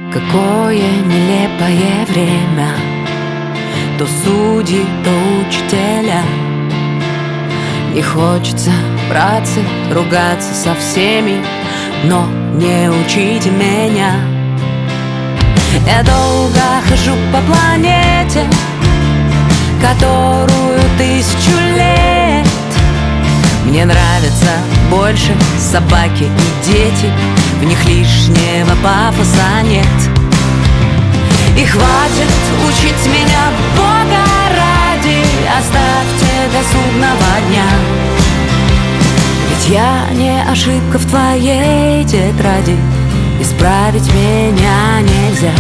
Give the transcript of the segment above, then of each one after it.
Какое нелепое время, то судьи, то учителя. Не хочется браться, ругаться со всеми, но не учите меня. Я долго хожу по планете, которую 1000 лет. Мне нравятся больше собаки и дети, в них лишнего пафоса нет. И хватит учить меня, Бога ради, оставьте до судного дня. Ведь я не ошибка в твоей тетради, исправить меня нельзя.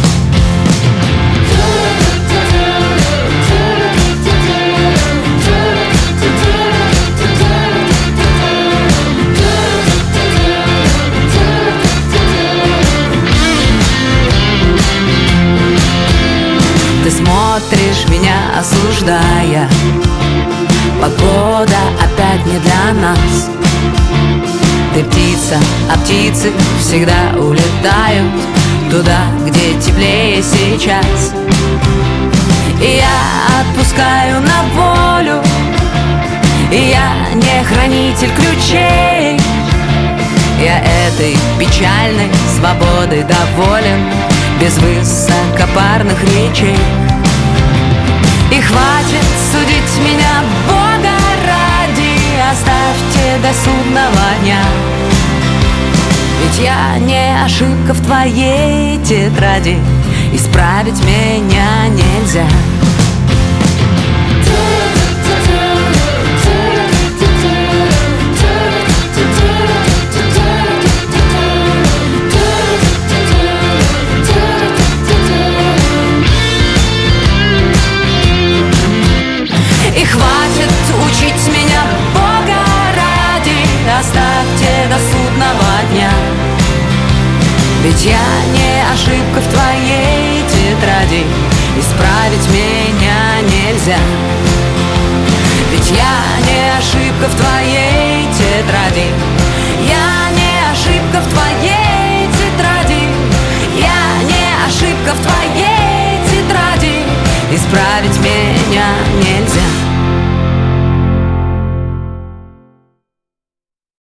Ты смотришь меня, осуждая. Погода опять не для нас. Ты птица, а птицы всегда улетают туда, где теплее сейчас. И я отпускаю на волю, и я не хранитель ключей. Я этой печальной свободой доволен, без высокопарных речей. И хватит судить меня, Бога ради, оставьте до судного дня. Ведь я не ошибка в твоей тетради, исправить меня нельзя. И хватит учить меня, Бога ради, оставьте до судного дня. Ведь я не ошибка в твоей тетради, исправить меня нельзя. Ведь я не ошибка в твоей тетради, я не ошибка в твоей тетради, я не ошибка в твоей тетради, исправить меня нельзя.